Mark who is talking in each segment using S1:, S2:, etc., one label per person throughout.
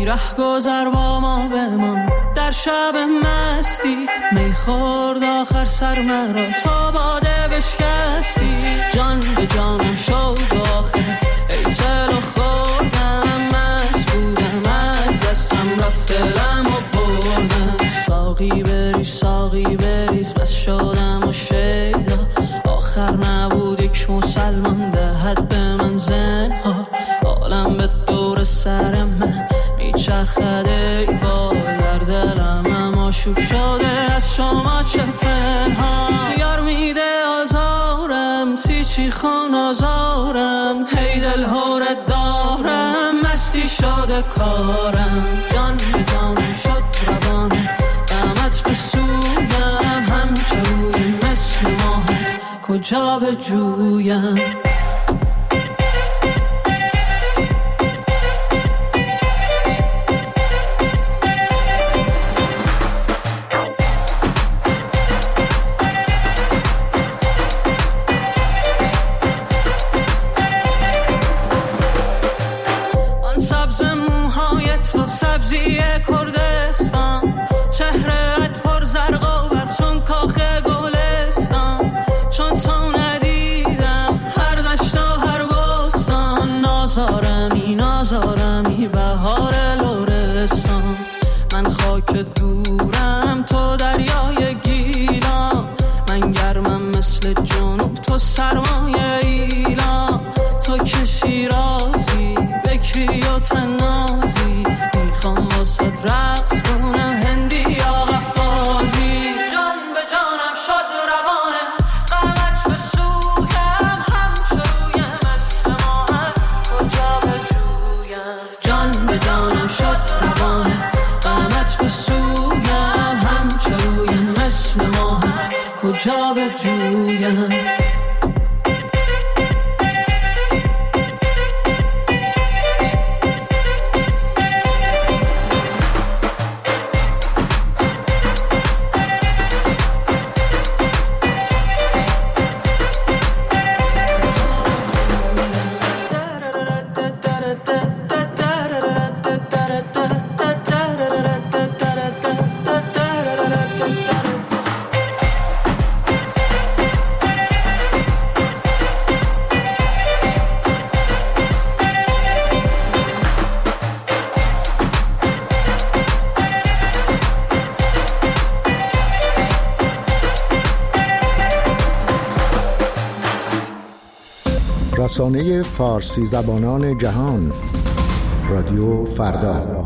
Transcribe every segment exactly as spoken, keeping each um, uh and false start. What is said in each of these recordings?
S1: رهگذر با ما بمان در شب مستی، می خورد آخر سر مرا تا باده بشکستی. جان به جانم شد آخر ای چلو خوردم، مست بودم از دستم رفت دلم و بردم. ساقی بریز ساقی بریز بس شدم و شیدا، آخر نبود یک مسلمان دهد به من زنها. عالم به دور سر من میچرخد ای وای، در دلم اما شوب شده از شما چه پنهان. یار میده آزارم سی چی خان آزارم، هی دل هورت دارم مستی شده کارم. جان به جانم شد روانم غمت به سویم، همچه روی مثل ماهت کجا به جویم. سبزی کردستان، چهرهت پر زرق و برق چون کاخ گلستان. چون تو ندیدم هر دشت و هر بستان، نازارمی نازارمی بهار لرستان. من خاک دورم تو دریای گیلان، من گرمم مثل جنوب تو سرمایه ایلان. تو که شیرازی بکری و تنازی، میخوام واسه رقص کنم هندی یا قفقازی. جان به جانم شد روانه غمت به سویم، همچو روی مثل ماهت کجا به جویم. جان به جانم شد روانه غمت به سویم، همچو روی مثل ماهت کجا به جویم.
S2: رسانه فارسی زبانان جهان، رادیو فردا.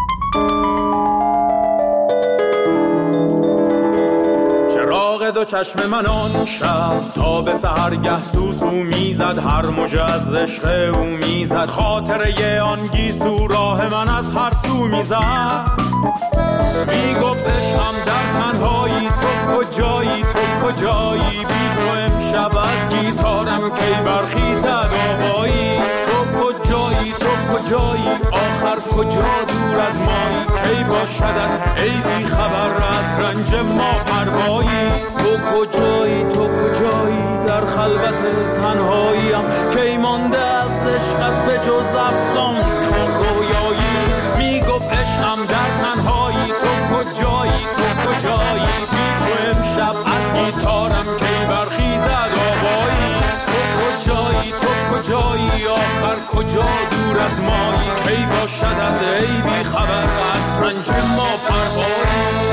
S3: چراغ دو چشم من آن شب تا به سحرگه سوسو میزد، هر موج از عشق او میزد. خاطره آن گیسو راه من از هر سو میزد، میگفت عشقم در تنهایی تو کجایی تو کجایی. بی تو امشب از گیتارم کی برخیزد آوایی. تو کجایی تو کجایی آخر کجا دور از مایی. کی باشدت ای بی خبر از رنج ما پروایی. تو کجایی تو کجایی در خلوت تنهاییم، کی مانده از عشقت به جز افسانه و رویایی. میگفت عشقم در تنهایی تو کجایی تو کجایی. بی تو امشب از گیتارم کی برخیزد آوایی. تو کجایی تو کجایی آخر کجا دور از مایی. کی باشدت ای بی خبر از رنج ما پروایی.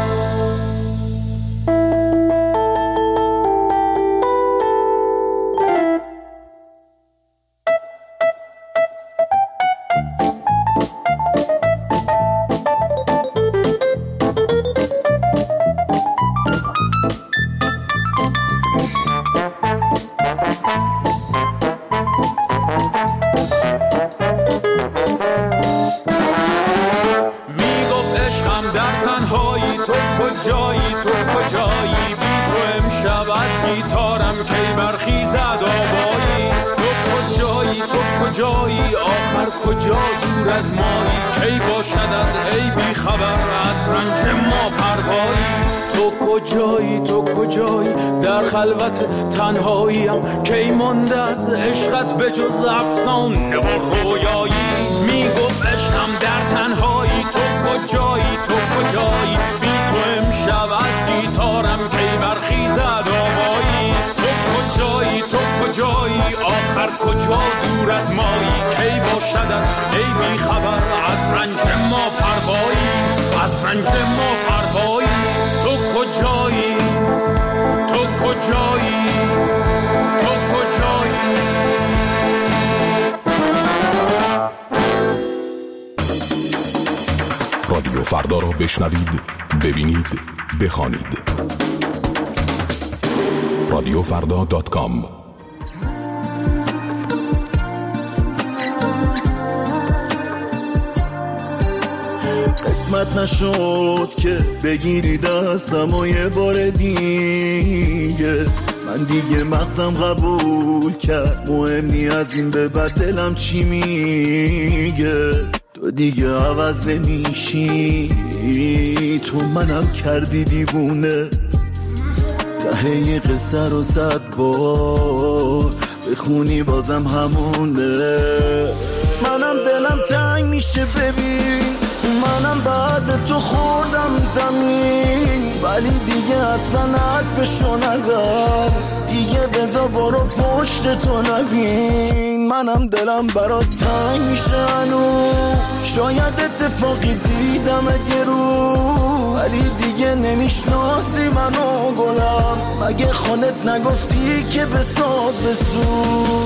S3: خلوت تنهاییم کی مانده از عشقت به جز افسانه و رویایی. میگفت عشقم در تنهایی دور از مایی کی باشدن ای بی خبر از رنج ما پروایی از رنج ما پروایی تو کجایی تو کجایی تو کجایی
S4: رادیو فردا را بشنوید، ببینید، بخوانید. رادیو فردا دات کام.
S5: قسمت نشد که بگیری دستم و یه بار دیگه، من دیگه مغزم قبول کرد مهم نی از این به بعد دلم چی میگه. تو دیگه عوض نمیشی، تو منم کردی دیوونه. ته قصه رو صد بار بخونی بازم همونه. منم دلم تنگ میشه ببین، منم بعد تو خوردم زمین، ولی دیگه اصلا حرفشو نزد. دیگه بذار برو پشت تو نبین، منم دلم برات تنگ میشه هنو. شاید اتفاقی دیدم اگه رو، ولی دیگه نمیشناسی منو گلم. مگه خودت نگفتی که بساز بسو.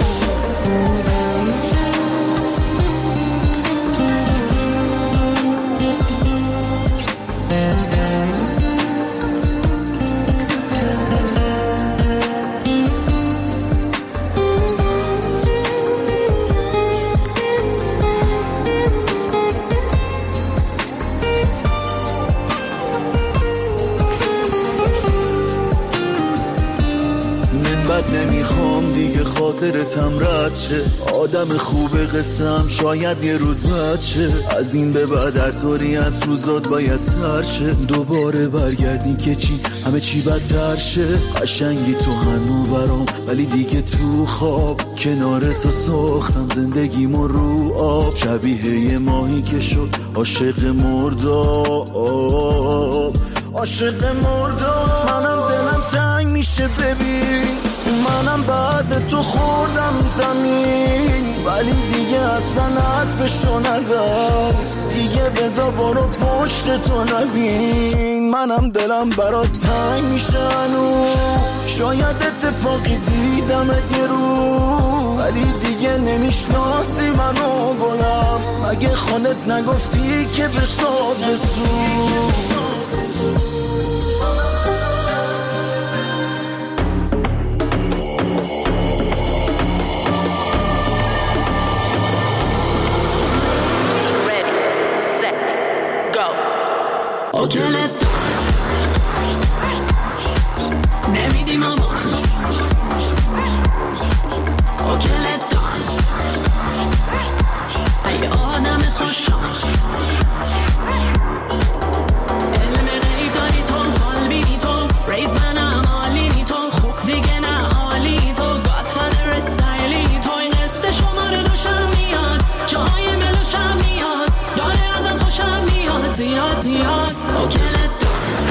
S5: نمیخوام دیگه خاطرتم رد شه، آدم خوب قصم شاید یه روز بد شه. از این به بعد هر طوری از روزات باید سر شه. دوباره برگردی که چی همه چی بدتر شه. قشنگی تو هنو برام، ولی دیگه تو خواب کنار تو ساختم زندگیمو رو آب. شبیه یه ماهی که شد عاشق مرداب، عاشق مرداب. منم دلم تنگ میشه ببین، منم بعد تو خوردم زمین، ولی دیگه اصلا حرفشو نزد. دیگه بذار برو پشت تو نبین، منم دلم برات تنگ میشه هنو. شاید اتفاقی دیدم اگه رو، ولی دیگه نمیشناسی منو گلم. مگه خودت نگفتی که بساز بسو.
S1: Okay, let's dance. نمیدیم آمانس. Okay, let's dance. ای آدم خوششانس، علم غیب داری تو، حال بینی تو، ریز منم عالی تو، خوب دیگه نه عالی تو، گادفادر استایلی تو. این قصه شماره دوشم میاد، جای ملوشم میاد، داره ازت خوشم میاد زیاد زیاد. Okay, let's dance.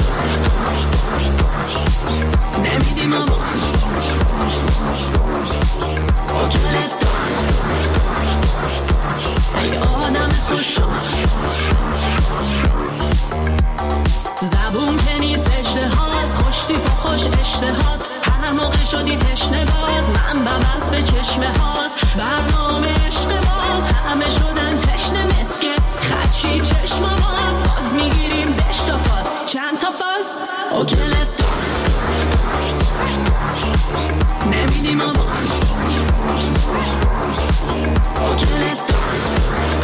S1: نمیدیم آمانس. Okay, let's dance. ای آدم خوششانس، زبون که نیست اجتهاز، خوشتی پا خوش اشتهاز. هر موقع شدی تشنه باز، من بمز به چشمه هاست. برنامه عشق باز، همه شدن تشنه مسکه خدشی چشم باز. باز میگیریم دشت و فاز، چند تا فاز. Okay, let's dance. نمیدیم آمانس. Okay, let's dance.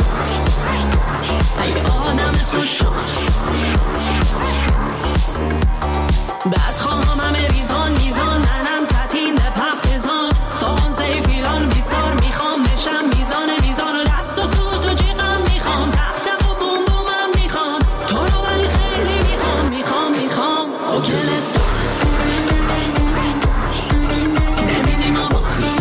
S1: ای آدم خوششانس، بعد خواهم همه ریزان میزان، منم سطین به پختزان. فاقان سیفیلان بیستار میخوام بشم میزان میزان. و دست و سوز و جیغم میخوام، تخت و بوم بومم میخوام، تو رو ولی خیلی میخوام میخوام میخوام. Okay, let's dance. نمیدیم آمانس.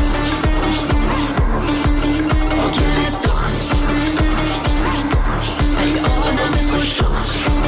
S1: Okay, let's dance. ای آدم خوششانس.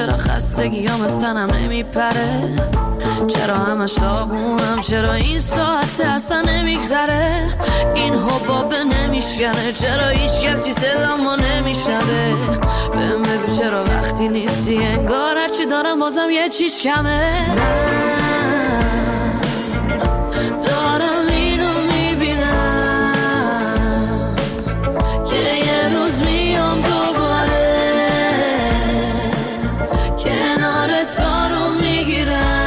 S1: چرا خستگیام از تنم نمیپره، چرا همش داغونم، چرا این ساعت اصلا نمیگذره، این حبابه نمیشکنه، چرا هیچ کسی صدامو نمیشنوه، بهم بگو چرا وقتی نیستی انگار هرچی دارم بازم یه چیز کمه. من دارم اینو میبینم که یه روز میام دوباره کنار تو رو میگیرم.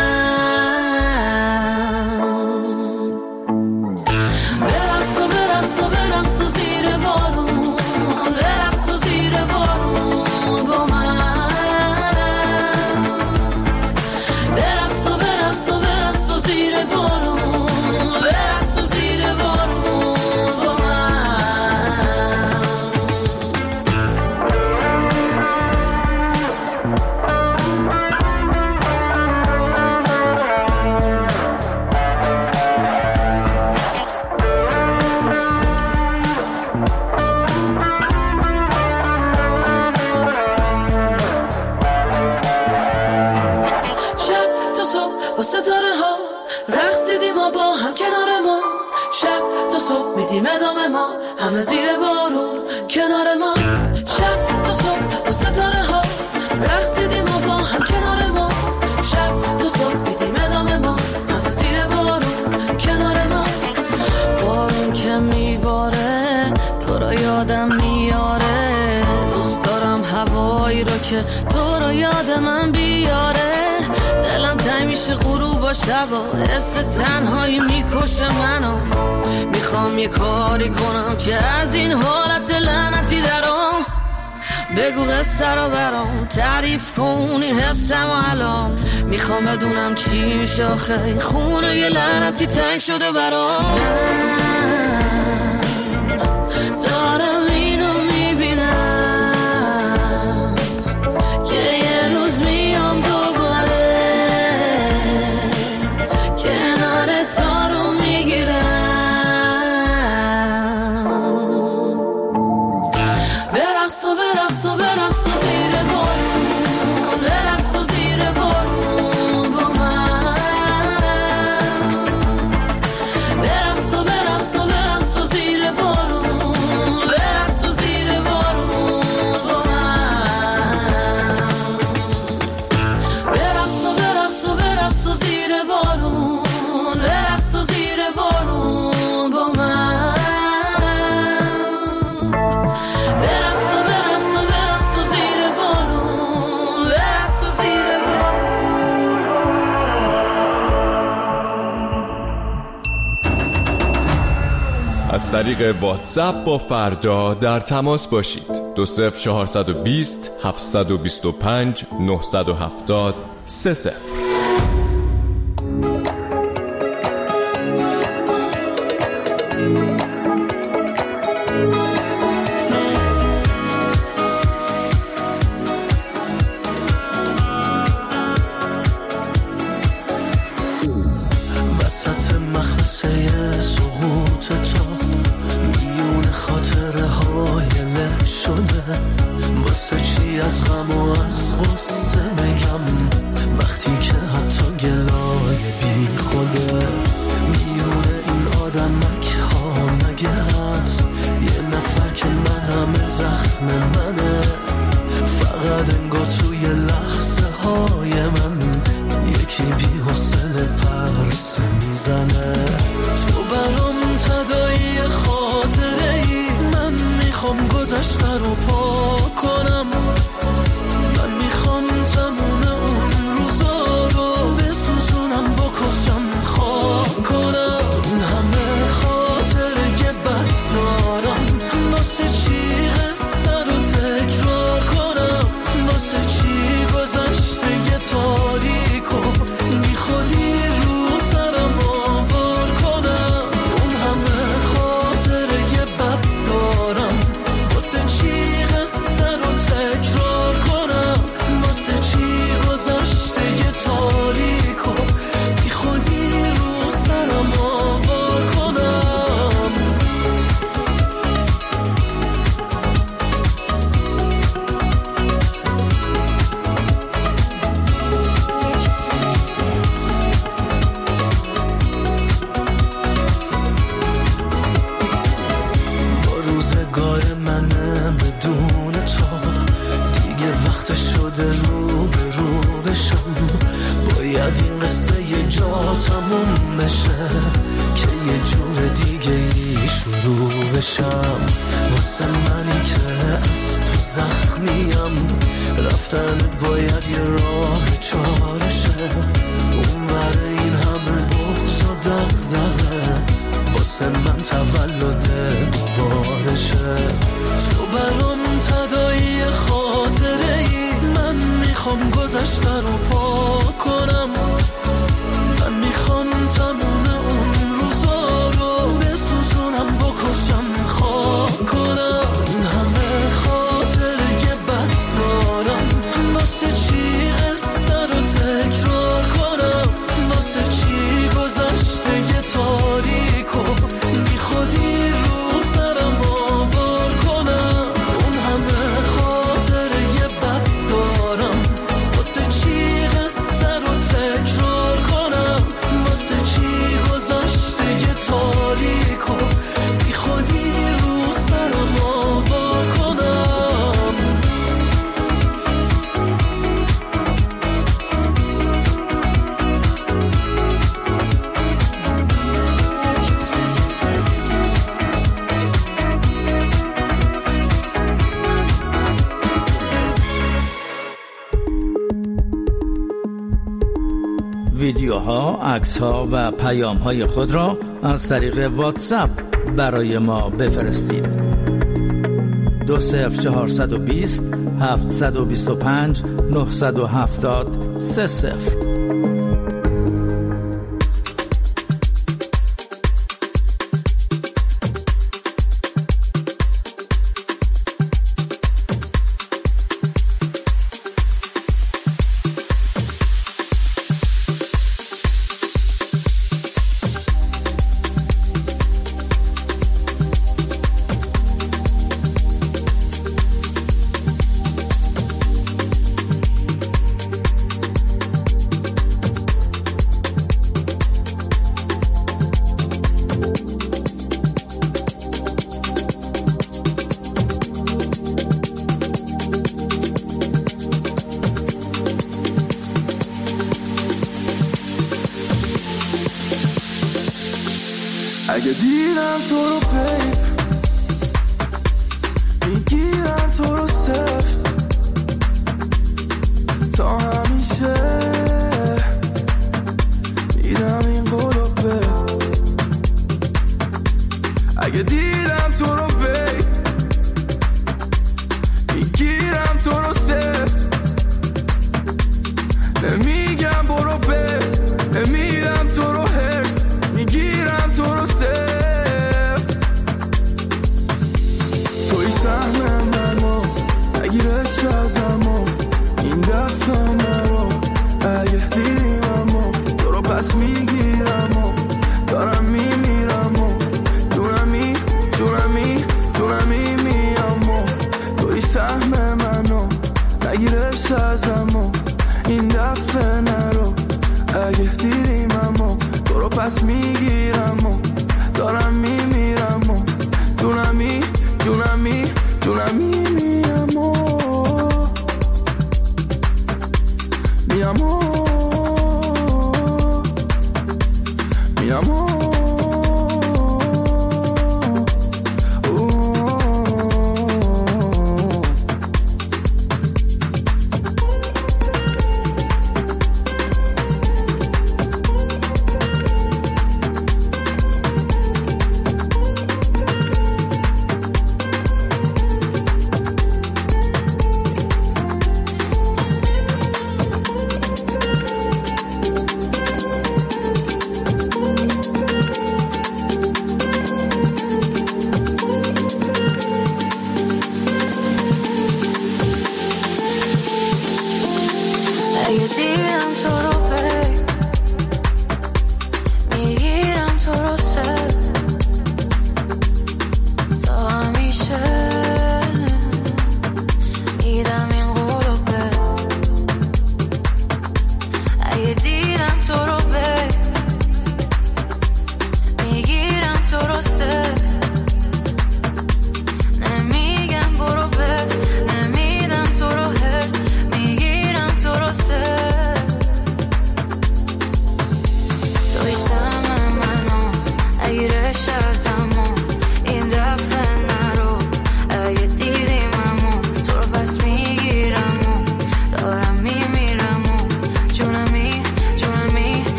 S1: ادامه ما همه زیر بارون کنار ما، شب تا صبح با ستاره ها رقصیدیم و با هم کنار ما، شب تا صبح میدیم ادامه ما همه زیر بارون کنار ما. بارون که میباره تو رو یادم میاره، دوست دارم هوایی رو که تو رو یاد من بیاره، دلم تنگ میشه غروب و شبا، حس تنهایی میکشه منو، میخوام یه کاری کنم که از این حالت لعنتی درام، بگو قصه رو برام تعریف کن این حسم و الان، میخوام بدونم چی میشه آخه این خونه یه لعنتی تنگ شده برام. دارم اینو میبینم که یه روز میام دوباره کنار تو رو میگیرم. برقص تو برقص تو برقص تو زیر بارون، برقص تو زیر بارون با من، برقص تو برقص تو برقص تو زیر بارون، برقص تو زیر بارون با من، برقص تو برقص تو برقص تو زیر بارون، برقص تو زیر بارون با من.
S6: از طریق واتساپ با فردا در تماس باشید. دو صفر چهارصد و بیست هفتصد و بیست و پنج نهصد و هفتاد سه صفر.
S5: وسط مخمسه سقوط تو میون خاطره های له شده، واسه چی از غم و از غصه میگم وقتی که حتی گلای بی خوده، میون این آدمک ها مگه هست یه نفر که من همه زخم منه، فقط انگار توی لحظه های من یکی بی حوصله پرسه میزنه. تو برام تدایی خاطره ای، من میخوام گذشته رو پاک کنم، من میخوام تموم اون روزا رو بسوزونم بکشم خاک کنم. اون همه خاطره که بد دارم واسه چی قصه رو تکرار کنم، واسه چی گذشته یه تاریک و بی خودی رو سرم آوار کنم. اون همه خاطره یه بد دارم واسه چی قصه رو تکرار
S1: رو بشم واسه منی که از تو زخمیم. رفتن باید یه راه چارشه، اون ور این همه بغض و دغدغه واسه من تولد دوبارشه. تو برام تداعی خاطره ای، من میخوام گذشته رو پاک کنم. من میخوام تموم اون روزا رو بسوزونم، بکشم، خاک کنم. این همه خاطره بد دارم، واسه چی قصه رو تکرار کنم؟ واسه چی گذشته یه تاریک و بی خودی رو سرم آوار کنم؟ اون همه خاطره بد دارم، واسه چی قصه رو تکرار کنم؟ واسه چی گذشته یه تاریک و بی خودی رو سرم آوار کنم؟
S7: ویدیوها، عکس‌ها و پیام‌های خود را از طریق واتساپ برای ما بفرستید. دو صفر چهارصد و بیست هفتصد و بیست و پنج نهصد و هفتاد سه صفر.
S5: اگه دیدم تو رو بیب میگیرم تو رو سفت تا همیشه میدم این قولو به. اگه دیدم تو رو بیب میگیرم تو رو سفت نمیگم برو بت، نمیدم تو رو هرس، میگیرم تو رو سفت. توی سهم منو نگیرش ازمو این دفعه منو اگه دیدیم و تو رو پس میگیرم و دارم میمیرم و دونمی دونمی دونمی میام و توی سهم منو نگیرش ازمو این دفعه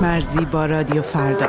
S8: خوشمرزی با رادیو فردا.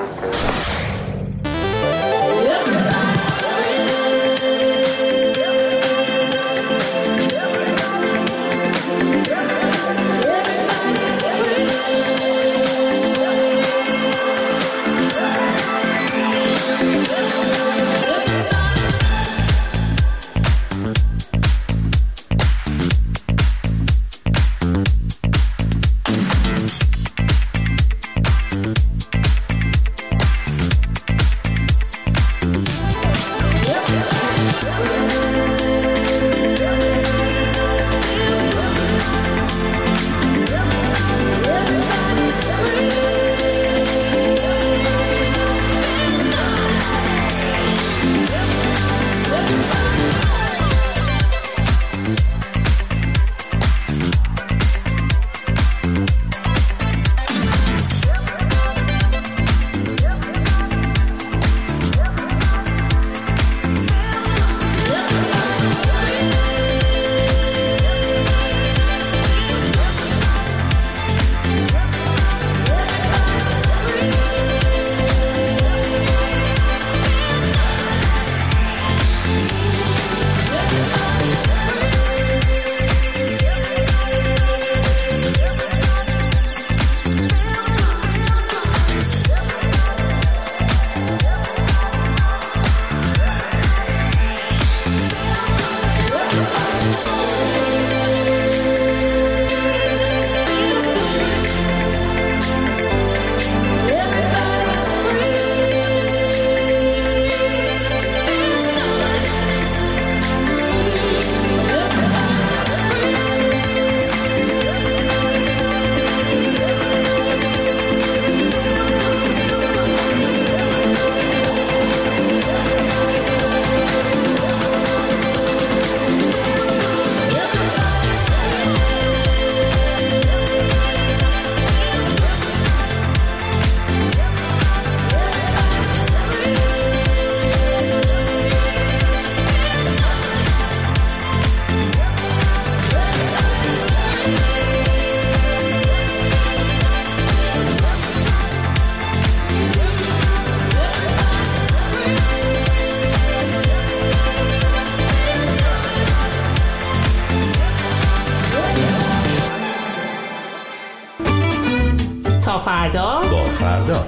S9: تا فردا
S2: با فردا.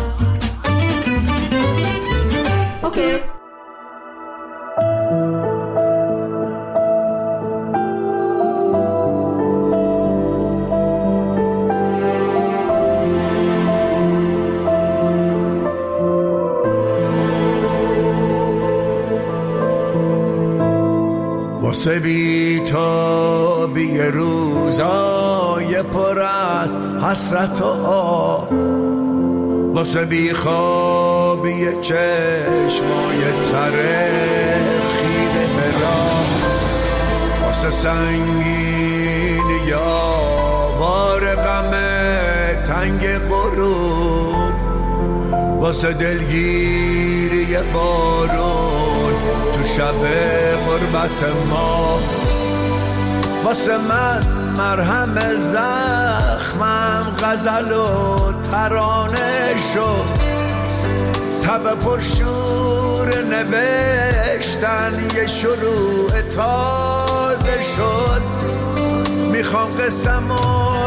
S9: اوکی.
S5: واسه بی تا بی روزای پر از حسرت و آه، واسه بی خوابی چشمای تره خیره براه، واسه سنگین یا بار غم تنگ غروب، واسه دلگیری بارون تو شب غربت ما، واسه من مرهم زخمم غزل و ترانه شد، تب پرشور نوشتن یه شروع تازه شد، میخوام قسمو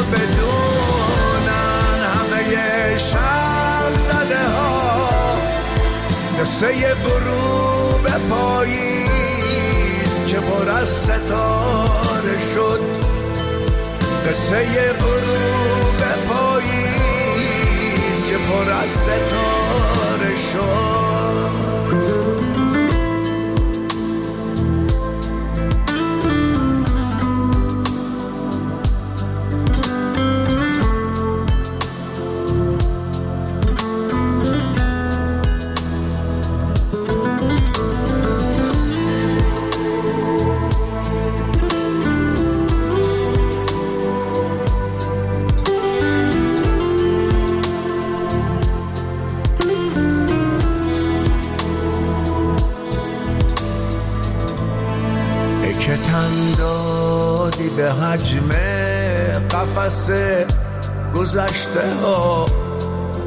S5: بدونن همه شب زده ها، قصه غروب پاییز که پر از ستاره شد، قصه غروب پاییز که پر از ستاره شد. به حجم قفس گذشته ها،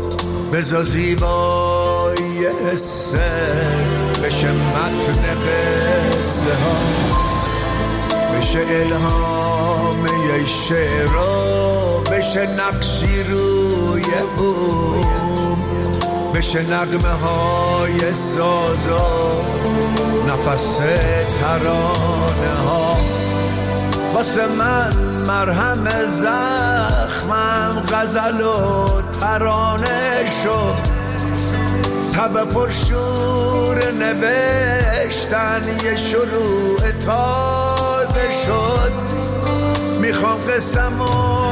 S10: بذار زیبایی حسه بشه متن قصه ها، بشه الهام یه شعرها، بشه نقشی روی بوم، بشه نغمه های سازا، نفس ترانه ها. واسه من مرهم زخمم غزل و ترانه شد، تب پرشور نوشتن یه شروع تازه شد. میخوام قسمو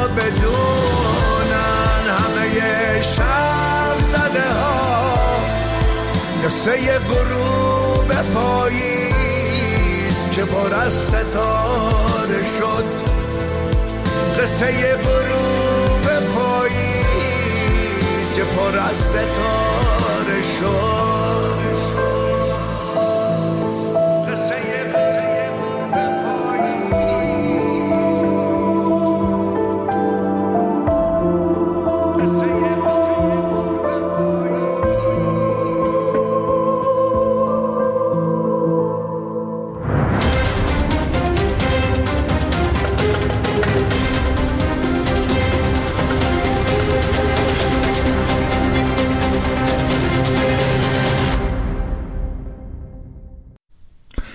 S10: بدونن همه شب زده ها، قصه یه غروب پاییز که پر از ستاره شد، قصه یه غروب پاییز که پر از ستاره شد.